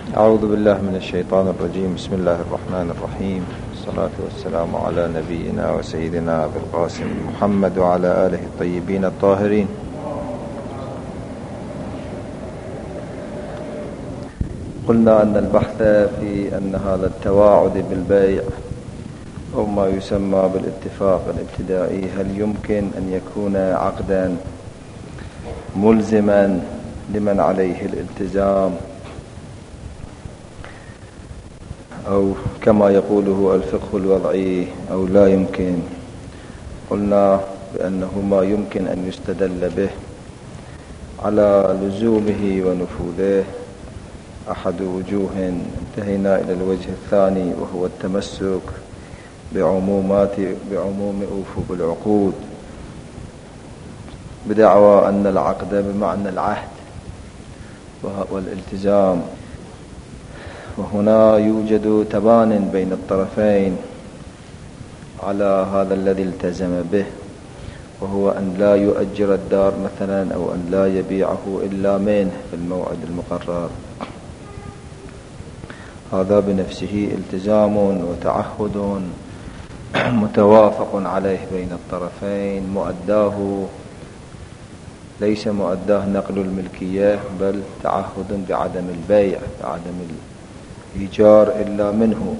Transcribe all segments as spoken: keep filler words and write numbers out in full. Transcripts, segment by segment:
أعوذ بالله من الشيطان الرجيم. بسم الله الرحمن الرحيم، والصلاة والسلام على نبينا وسيدنا أبي القاسم محمد وعلى آله الطيبين الطاهرين. قلنا أن البحث في أن هذا التواعد بالبيع أو ما يسمى بالاتفاق الابتدائي هل يمكن أن يكون عقدا ملزما لمن عليه الالتزام، أو كما يقوله الفقه الوضعي، أو لا يمكن. قلنا بأنه ما يمكن أن يستدل به على لزومه ونفوذه أحد وجوه. انتهينا إلى الوجه الثاني وهو التمسك بعمومات بعموم أوفوا بالعقود، بدعوى أن العقد بمعنى العهد والالتزام، وهنا يوجد تبان بين الطرفين على هذا الذي التزم به، وهو أن لا يؤجر الدار مثلا، أو أن لا يبيعه إلا منه في الموعد المقرر. هذا بنفسه التزام وتعهد متوافق عليه بين الطرفين، مؤداه ليس مؤداه نقل الملكية، بل تعهد بعدم البيع، بعدم الإيجار إلا منه.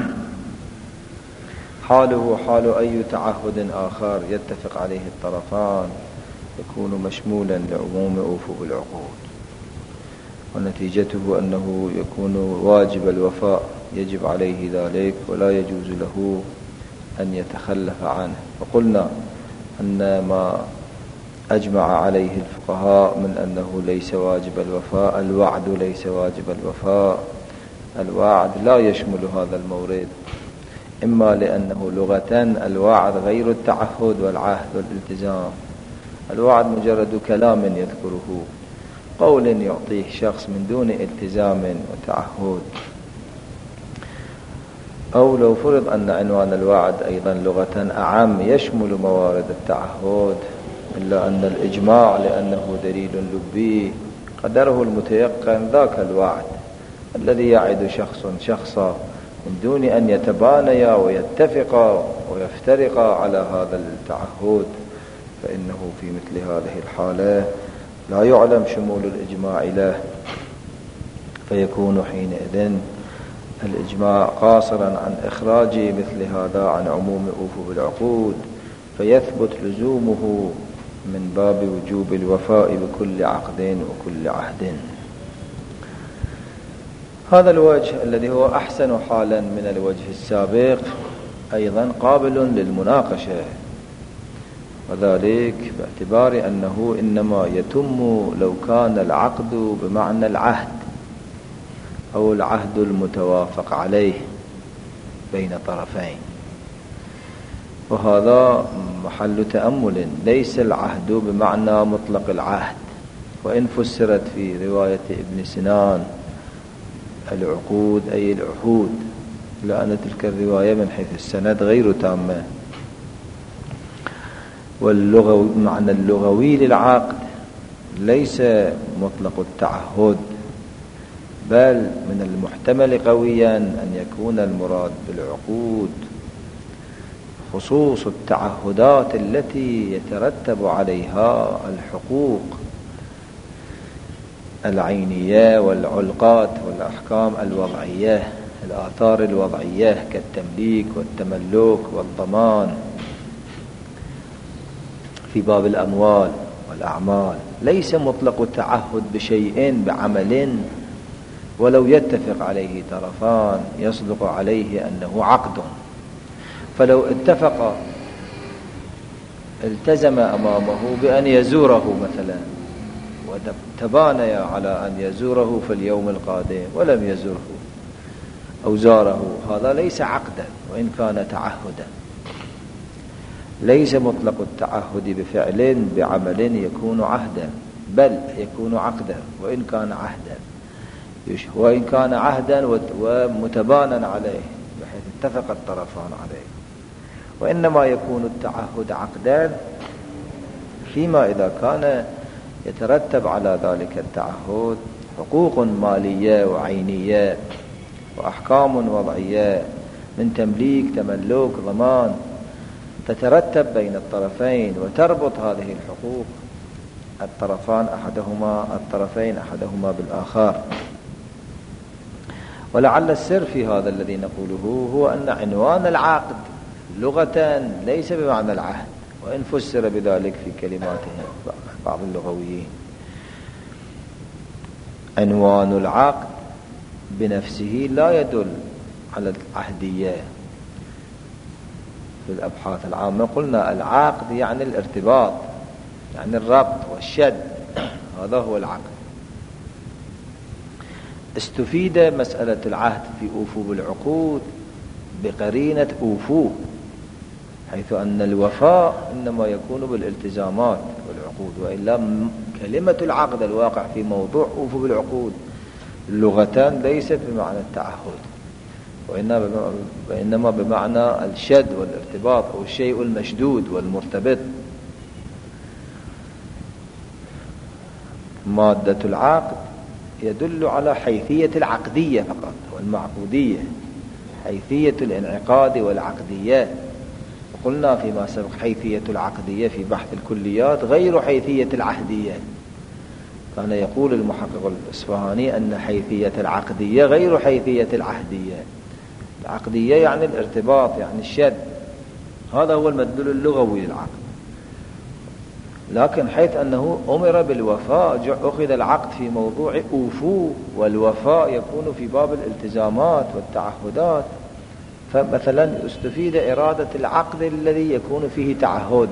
حاله حال أي تعهد آخر يتفق عليه الطرفان يكون مشمولا لعموم أوفوا بالعقود، ونتيجته أنه يكون واجب الوفاء، يجب عليه ذلك ولا يجوز له أن يتخلف عنه. وقلنا أن ما أجمع عليه الفقهاء من أنه ليس واجب الوفاء، الوعد ليس واجب الوفاء، الوعد لا يشمل هذا المورد، إما لأنه لغة الوعد غير التعهد والعهد والالتزام. الوعد مجرد كلام يذكره، قول يعطيه شخص من دون التزام وتعهد. أو لو فرض أن عنوان الوعد أيضا لغة أعم يشمل موارد التعهد، إلا أن الإجماع لأنه دليل لبي قدره المتيقن ذاك الوعد الذي يعد شخص شخصا من دون أن يتبانيا ويتفقا ويفترقا على هذا التعهد، فإنه في مثل هذه الحالة لا يعلم شمول الإجماع له، فيكون حينئذ الإجماع قاصرا عن إخراج مثل هذا عن عموم أوفوا بالعقود، فيثبت لزومه من باب وجوب الوفاء بكل عقد وكل عهد. هذا الوجه الذي هو أحسن حالا من الوجه السابق أيضا قابل للمناقشة، وذلك باعتبار أنه إنما يتم لو كان العقد بمعنى العهد أو العهد المتوافق عليه بين طرفين، وهذا محل تأمل. ليس العهد بمعنى مطلق العهد، وإن فسرت في رواية ابن سنان العقود أي العهود، لأن تلك الرواية من حيث السند غير تامة. واللغوي معنى اللغوي للعقد ليس مطلق التعهد، بل من المحتمل قويا أن يكون المراد بالعقود خصوص التعهدات التي يترتب عليها الحقوق العينية والعلقات والأحكام الوضعية، الآثار الوضعية كالتمليك والتملك والضمان في باب الأموال والأعمال. ليس مطلق التعهد بشيء بعمل ولو يتفق عليه طرفان يصدق عليه أنه عقد، فلو اتفق التزم أمامه بأن يزوره مثلا، وتبانيا على أن يزوره في اليوم القادم ولم يزوره أو زاره، هذا ليس عقدا وإن كان تعهدا. ليس مطلق التعهد بفعل بعمل يكون عهدا، بل يكون عقدا وإن كان عهدا، وإن كان عهدا ومتبانا عليه بحيث اتفق الطرفان عليه. وإنما يكون التعهد عقدا فيما إذا كان يترتب على ذلك التعهد حقوق مالية وعينية وأحكام وضعية من تمليك تملك ضمان تترتب بين الطرفين وتربط هذه الحقوق الطرفان أحدهما الطرفين أحدهما بالآخر. ولعل السر في هذا الذي نقوله هو أن عنوان العقد لغة ليس بمعنى العهد، وإن فسر بذلك في كلماتهم بعض اللغويين. عنوان العقد بنفسه لا يدل على العهدية. في الأبحاث العامة قلنا العقد يعني الارتباط، يعني الربط والشد، هذا هو العقد. استفيد مسألة العهد في أوفوا بالعقود بقرينة أوفوا، حيث أن الوفاء إنما يكون بالالتزامات والعقود، وإلا كلمة العقد الواقع في موضوع أوفوا بالعقود اللغتان ليست بمعنى التعهد، وإنما بمعنى الشد والارتباط أو الشيء المشدود والمرتبط. مادة العقد يدل على حيثية العقدية فقط والمعقودية، حيثية الانعقاد والعقدية. قلنا فيما سبق حيثية العقدية في بحث الكليات غير حيثية العهدية. كان يقول المحقق الإصفهاني أن حيثية العقدية غير حيثية العهدية. العقدية يعني الارتباط، يعني الشد، هذا هو المدلول اللغوي للعقد. لكن حيث أنه أمر بالوفاء أخذ العقد في موضوع أوفوا، والوفاء يكون في باب الالتزامات والتعهدات. فمثلا استفيد إرادة العقد الذي يكون فيه تعهد.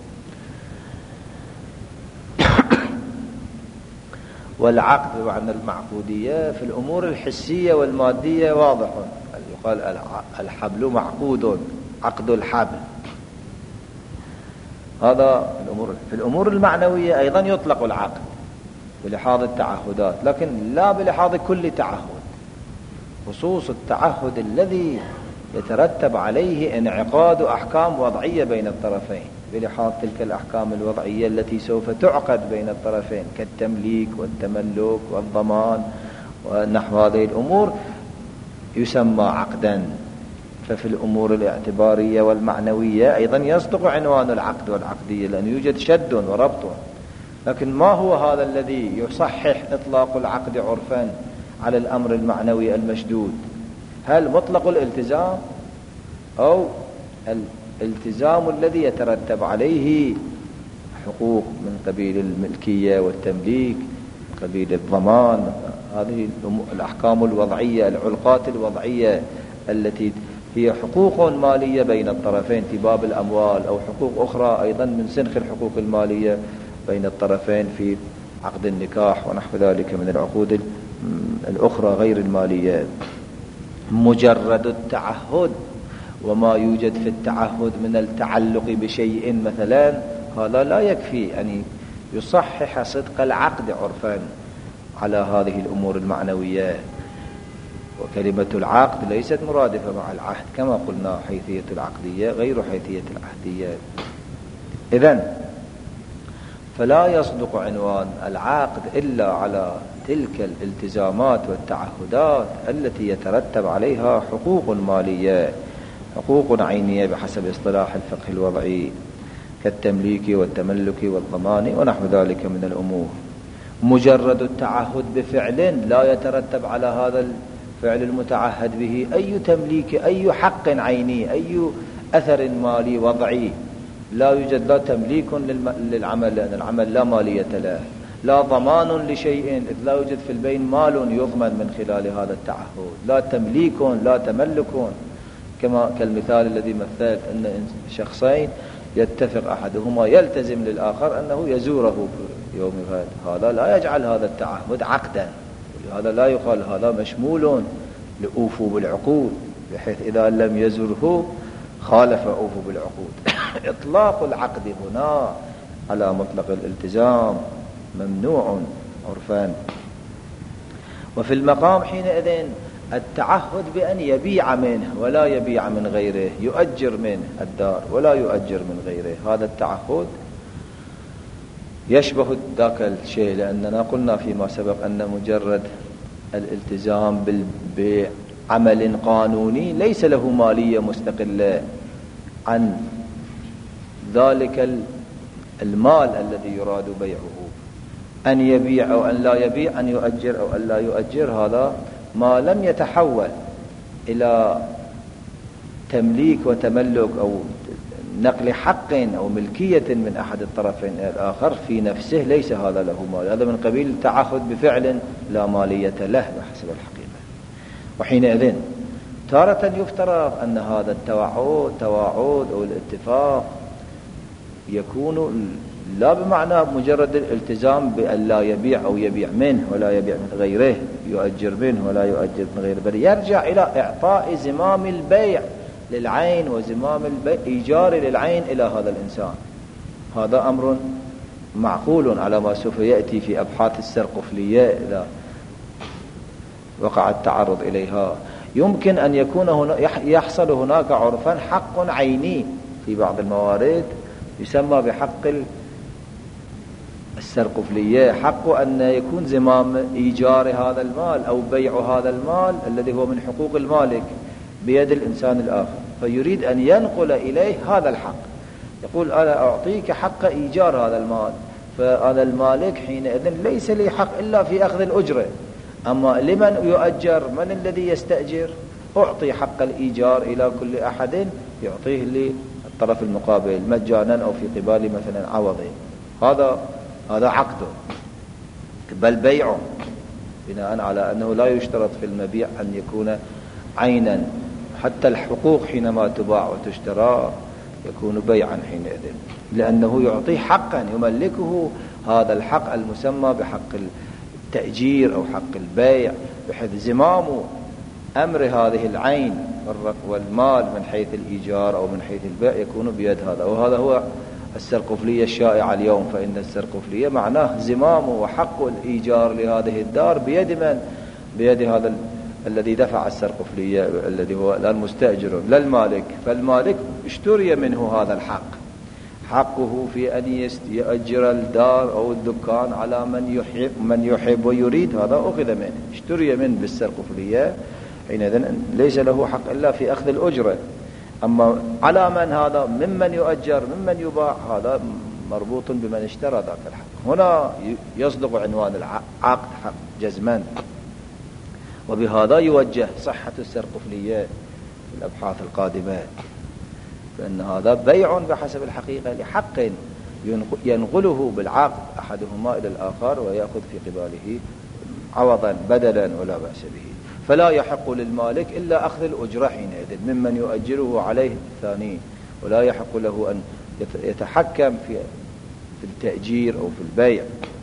والعقد بمعنى المعقودية في الأمور الحسية والمادية واضح، يقال الحبل معقود، عقد الحبل، هذا الأمور. في الأمور المعنوية أيضا يطلق العقد بلحاظ التعهدات، لكن لا بلحاظ كل تعهد، خصوص التعهد الذي يترتب عليه انعقاد أحكام وضعية بين الطرفين بلحاظ تلك الأحكام الوضعية التي سوف تعقد بين الطرفين كالتمليك والتملك والضمان ونحو هذه الأمور يسمى عقدا. ففي الأمور الاعتبارية والمعنوية أيضا يصدق عنوان العقد والعقدية، لأن يوجد شد وربط. لكن ما هو هذا الذي يصحح إطلاق العقد عرفا على الأمر المعنوي المشدود؟ هل مطلق الالتزام أو الالتزام الذي يترتب عليه حقوق من قبيل الملكية والتمليك، من قبيل الضمان، هذه الأحكام الوضعية، العلاقات الوضعية التي هي حقوق مالية بين الطرفين في باب الأموال، أو حقوق أخرى أيضا من سنخ الحقوق المالية بين الطرفين في عقد النكاح ونحو ذلك من العقود الأخرى غير المالية. مجرد التعهد وما يوجد في التعهد من التعلق بشيء مثلا هذا لا يكفي أن يصحح صدق العقد عرفا على هذه الأمور المعنوية. وكلمة العقد ليست مرادفة مع العهد كما قلنا، حيثية العقدية غير حيثية العهدية. إذن فلا يصدق عنوان العقد إلا على تلك الالتزامات والتعهدات التي يترتب عليها حقوق مالية، حقوق عينية بحسب اصطلاح الفقه الوضعي كالتمليك والتملك والضمان ونحو ذلك من الأمور. مجرد التعهد بفعل لا يترتب على هذا الفعل المتعهد به أي تمليك، أي حق عيني، أي أثر مالي وضعي. لا يوجد لا تمليك للعمل لأن العمل لا مالية له، لا ضمان لشيء إذ لا يوجد في البين مال يضمن من خلال هذا التعهد، لا تمليك لا تملك، كما كالمثال الذي مثلت أن شخصين يتفق أحدهما يلتزم للآخر أنه يزوره في يوم غد، هذا لا يجعل هذا التعهد عقدا، ولهذا لا يقال هذا مشمول لأوفوا بالعقود، بحيث إذا لم يزره خالف أوفوا بالعقود. إطلاق العقد هنا على مطلق الالتزام ممنوع عرفان. وفي المقام حينئذ التعهد بأن يبيع منه ولا يبيع من غيره، يؤجر منه الدار ولا يؤجر من غيره، هذا التعهد يشبه ذاك الشيء، لأننا قلنا فيما سبق أن مجرد الالتزام بعمل قانوني ليس له مالية مستقلة عن ذلك المال الذي يراد بيعه. أن يبيع أو أن لا يبيع، أن يؤجر أو أن لا يؤجر، هذا ما لم يتحول إلى تمليك وتملك أو نقل حق أو ملكية من أحد الطرفين إلى الآخر في نفسه، ليس هذا له مال، هذا من قبيل التعهد بفعل لا مالية له بحسب الحقيقة. وحينئذ تارة يفترض أن هذا التوعد تواعد أو الاتفاق يكون لا بمعنى مجرد الالتزام بأن لا يبيع أو يبيع منه ولا يبيع من غيره، يؤجر منه ولا يؤجر من غيره، بل يرجع إلى إعطاء زمام البيع للعين وزمام البيع إيجار للعين إلى هذا الإنسان. هذا أمر معقول على ما سوف يأتي في أبحاث السرقفلية إذا وقع التعرض إليها. يمكن أن يكون هنا يحصل هناك عرفا حق عيني في بعض الموارد يسمى بحق السرقفلية، حق أن يكون زمام إيجار هذا المال أو بيع هذا المال الذي هو من حقوق المالك بيد الإنسان الآخر، فيريد أن ينقل إليه هذا الحق، يقول أنا أعطيك حق إيجار هذا المال، فأنا المالك حينئذ ليس لي حق إلا في أخذ الأجرة، أما لمن يؤجر؟ من الذي يستأجر؟ أعطي حق الإيجار إلى كل أحد يعطيه للطرف المقابل مجانا أو في قبال مثلا عوضه. هذا هذا عقد، بل بيع بناء على أنه لا يشترط في المبيع أن يكون عينا، حتى الحقوق حينما تباع وتشترى يكون بيعا حينئذ، لأنه يعطيه حقا يملكه، هذا الحق المسمى بحق التأجير أو حق البيع، بحيث زمام أمر هذه العين والمال من حيث الإيجار أو من حيث البيع يكون بيد هذا. وهذا هو السرقفلية الشائعة اليوم، فإن السرقفلية معناه زمام وحق الإيجار لهذه الدار بيد من؟ بيد هذا الذي دفع السرقفلية الذي هو لا المستأجر لا المالك، فالمالك اشتري منه هذا الحق، حقه في أن يأجر الدار أو الدكان على من يحب من يحب ويريد، هذا أخذ منه، اشتري منه بالسرقفلية، حينئذ ليس له حق إلا في أخذ الأجرة. أما على من هذا؟ ممن يؤجر ممن يباع، هذا مربوط بمن اشترى ذاك الحق. هنا يصدق عنوان العقد حق جزما، وبهذا يوجه صحة السرقفلية في الأبحاث القادمة، فإن هذا بيع بحسب الحقيقة لحق ينقله بالعقد أحدهما إلى الآخر ويأخذ في قباله عوضا بدلا ولا بأس به، فلا يحق للمالك إلا أخذ الأجرة حينئذ ممن يؤجره عليه الثاني، ولا يحق له أن يتحكم في في التأجير أو في البيع.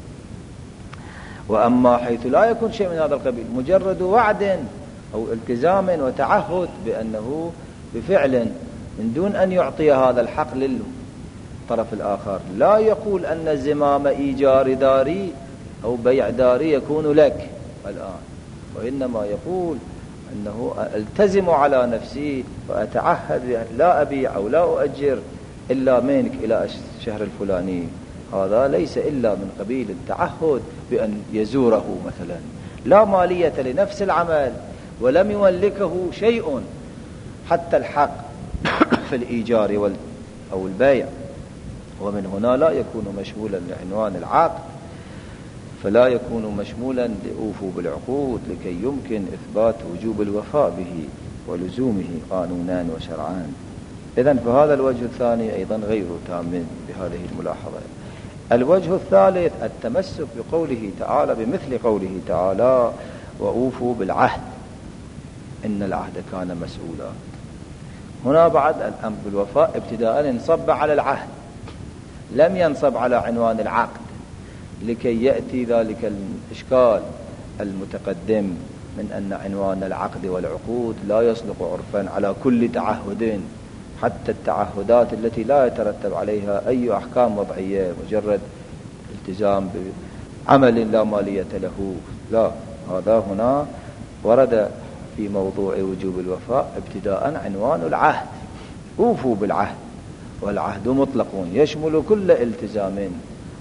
وأما حيث لا يكون شيء من هذا القبيل، مجرد وعد أو التزام وتعهد بأنه بفعل من دون أن يعطي هذا الحق للطرف الآخر، لا يقول أن زمام إيجار داري أو بيع داري يكون لك الآن، وإنما يقول أنه التزم على نفسي وأتعهد لا أبيع أو لا أؤجر إلا منك إلى الشهر الفلاني. هذا ليس إلا من قبيل التعهد بأن يزوره مثلا، لا مالية لنفس العمل ولم يملكه شيء حتى الحق في الإيجار وال أو البيع، ومن هنا لا يكون مشمولا لعنوان العقد، فلا يكون مشمولا لأوفوا بالعقود لكي يمكن إثبات وجوب الوفاء به ولزومه قانونا وشرعان. إذن فهذا الوجه الثاني أيضا غير تام بهذه الملاحظة. الوجه الثالث التمسك بقوله تعالى بمثل قوله تعالى وأوفوا بالعهد إن العهد كان مسؤولا. هنا بعد الأمر بالوفاء ابتداء انصب على العهد، لم ينصب على عنوان العقد، لكي يأتي ذلك الإشكال المتقدم من أن عنوان العقد والعقود لا يصدق عرفا على كل تعهد، حتى التعهدات التي لا يترتب عليها أي أحكام وضعية، مجرد التزام بعمل لا مالية له، لا، هذا هنا ورد في موضوع وجوب الوفاء ابتداء عنوان العهد، أوفوا بالعهد، والعهد مطلق يشمل كل التزام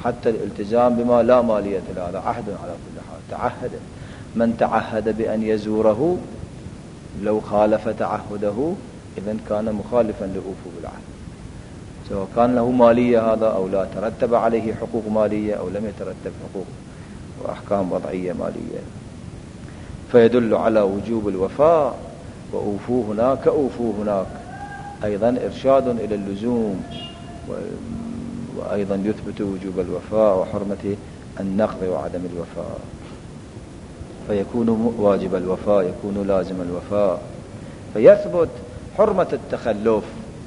حتى الالتزام بما لا مالية له هذا عهد على كل حال. تعهد، من تعهد بأن يزوره لو خالف تعهده إذن كان مخالفا لأوفوا بالعهد، سواء كان له مالية هذا أو لا، ترتب عليه حقوق مالية أو لم يترتب حقوق وأحكام وضعية مالية. فيدل على وجوب الوفاء، وأوفوا هناك أوفوا هناك، أيضا إرشاد إلى اللزوم، وأيضا يثبت وجوب الوفاء وحرمة النقض وعدم الوفاء، فيكون واجب الوفاء، يكون لازم الوفاء، فيثبت حرمة التخلف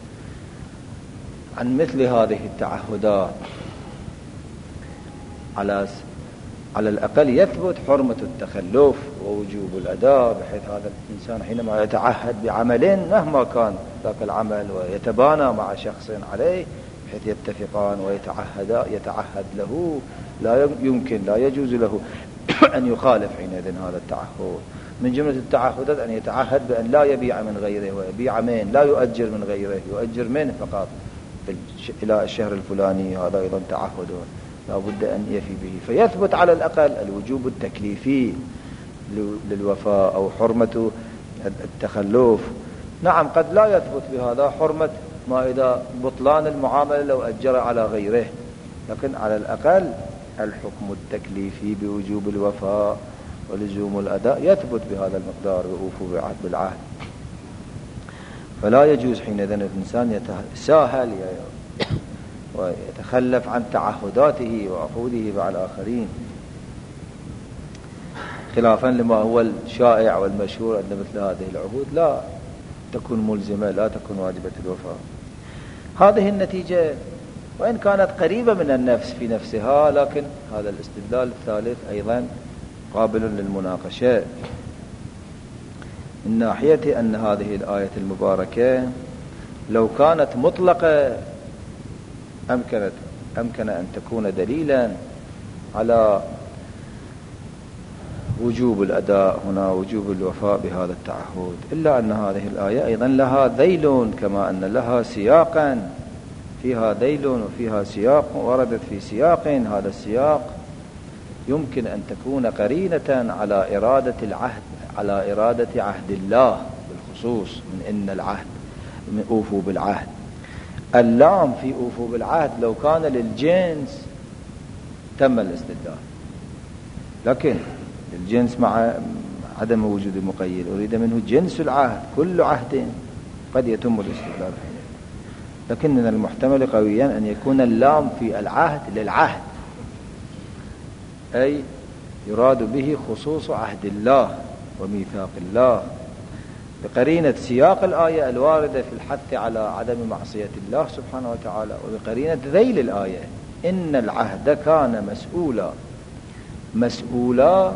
عن مثل هذه التعهدات. على على الأقل يثبت حرمة التخلف ووجوب الأداء، بحيث هذا الإنسان حينما يتعهد بعمل مهما كان ذاك العمل ويتبانى مع شخص عليه بحيث يتفقان ويتعهد يتعهد له، لا يمكن لا يجوز له أن يخالف حينئذ هذا التعهد. من جملة التعهدات أن يتعهد بأن لا يبيع من غيره ويبيع من لا يؤجر من غيره، يؤجر منه فقط إلى الشهر الفلاني، هذا أيضا تعهد لا بد أن يفي به. فيثبت على الأقل الوجوب التكليفي للوفاء أو حرمة التخلف. نعم قد لا يثبت بهذا حرمة ما إذا بطلان المعاملة لو أجر على غيره، لكن على الأقل الحكم التكليفي بوجوب الوفاء ولزوم الأداء يثبت بهذا المقدار، وأوفوا بالعهد. فلا يجوز حينئذ الإنسان يتساهل ويتخلف عن تعهداته وعقوده مع الآخرين، خلافا لما هو الشائع والمشهور أن مثل هذه العهود لا تكون ملزمة، لا تكون واجبة الوفاء. هذه النتيجة وإن كانت قريبة من النفس في نفسها، لكن هذا الاستدلال الثالث أيضا قابل للمناقشة من ناحية أن هذه الآية المباركة لو كانت مطلقة أمكنت أمكن أن تكون دليلا على وجوب الأداء هنا، وجوب الوفاء بهذا التعهد، إلا أن هذه الآية أيضا لها ذيل، كما أن لها سياقا، فيها ذيل وفيها سياق، وردت في سياق، هذا السياق يمكن أن تكون قرينة على إرادة العهد، على إرادة عهد الله بالخصوص، من إن العهد من أوفوا بالعهد. اللام في أوفوا بالعهد لو كان للجنس تم الاستدلال، لكن الجنس مع عدم وجود المقيد أريد منه جنس العهد، كل عهد قد يتم الاستدلال فيه. لكن من المحتمل قويا أن يكون اللام في العهد للعهد، أي يراد به خصوص عهد الله وميثاق الله، بقرينة سياق الآية الواردة في الحث على عدم معصية الله سبحانه وتعالى، وبقرينة ذيل الآية إن العهد كان مسؤولا. مسؤولا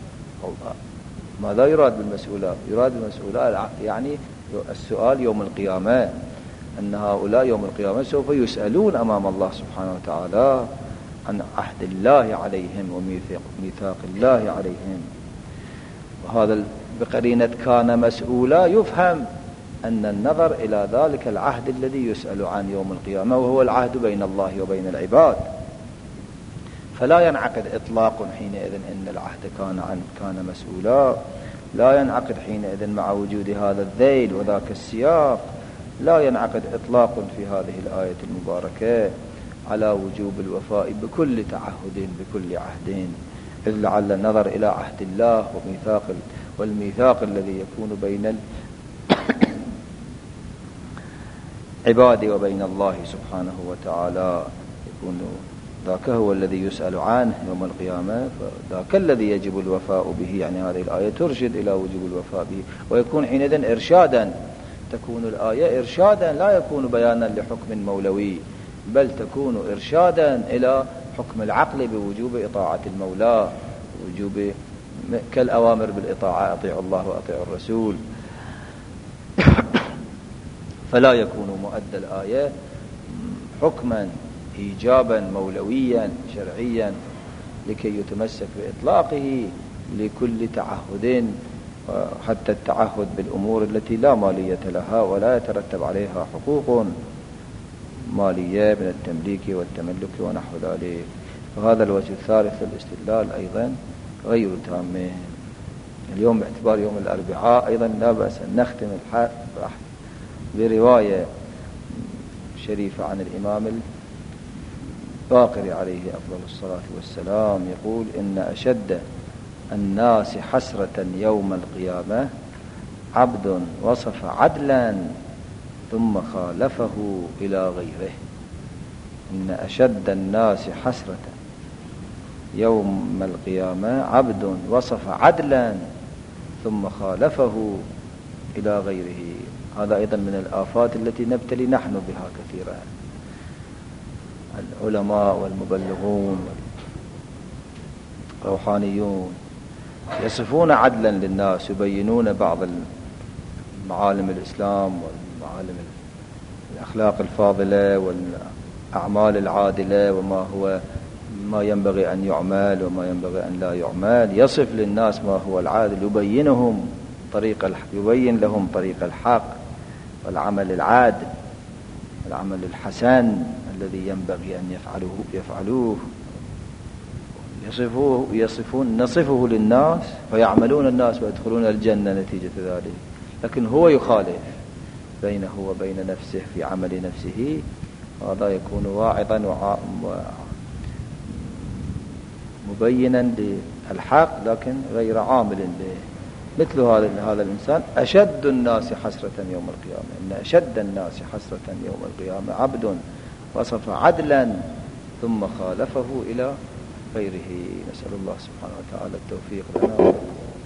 ماذا يراد بالمسؤولا؟ يراد بالمسؤولا يعني السؤال يوم القيامة، أن هؤلاء يوم القيامة سوف يسألون أمام الله سبحانه وتعالى عن عهد الله عليهم وميثاق الله عليهم. وهذا بقرينة كان مسؤولا يفهم أن النظر إلى ذلك العهد الذي يسأل عن يوم القيامة، وهو العهد بين الله وبين العباد، فلا ينعقد إطلاق حينئذ إن العهد كان عن كان مسؤولا، لا ينعقد حينئذ مع وجود هذا الذيل وذاك السياق، لا ينعقد إطلاق في هذه الآية المباركة على وجوب الوفاء بكل تعهد بكل عهد، إذ لعل النظر إلى عهد الله وميثاق والميثاق الذي يكون بين العباد وبين الله سبحانه وتعالى يكون ذاك هو الذي يسأل عنه يوم القيامة، فذاك الذي يجب الوفاء به. يعني هذه الآية ترشد إلى وجوب الوفاء به، ويكون حينئذ إرشادا، تكون الآية إرشادا لا يكون بيانا لحكم مولوي، بل تكون إرشادا إلى حكم العقل بوجوب إطاعة المولى، وجوب كالأوامر بالإطاعة، أطيعوا الله وأطيعوا الرسول. فلا يكون مؤدى الآية حكما إيجابا مولويا شرعيا لكي يتمسك بإطلاقه لكل تعهد، حتى التعهد بالأمور التي لا مالية لها ولا يترتب عليها حقوق مالية من التمليك والتملك ونحو ذلك. وهذا الوجه الثالث للاستدلال أيضا غير تام. اليوم باعتبار يوم الأربعاء أيضا لا بأس أن نختم الحلقة برواية شريفة عن الإمام الباقر عليه أفضل الصلاة والسلام يقول: إن أشد الناس حسرة يوم القيامة عبد وصف عدلا ثم خالفه إلى غيره. إن أشد الناس حسرة يوم القيامة عبد وصف عدلا ثم خالفه إلى غيره. هذا أيضا من الآفات التي نبتلي نحن بها كثيرا. العلماء والمبلغون والروحانيون يصفون عدلا للناس، يبينون بعض معالم الإسلام والمعالم الأخلاق الفاضلة والأعمال العادلة وما هو ما ينبغي أن يعمل وما ينبغي أن لا يعمل. يصف للناس ما هو العادل، يبينهم طريق الحق، يبين لهم طريق الحق والعمل العادل والعمل الحسن الذي ينبغي أن يفعلوه يفعلوه يصفوه يصفون نصفه للناس فيعملون الناس ويدخلون الجنة نتيجة ذلك. لكن هو يخالف بينه وبين نفسه في عمل نفسه، هذا يكون واعظا مبينا للحق لكن غير عامل به. مثل هذا هذا الإنسان أشد الناس حسرة يوم القيامة. إن أشد الناس حسرة يوم القيامة عبد وصف عدلا ثم خالفه إلى غيره. نسأل الله سبحانه وتعالى التوفيق لنا.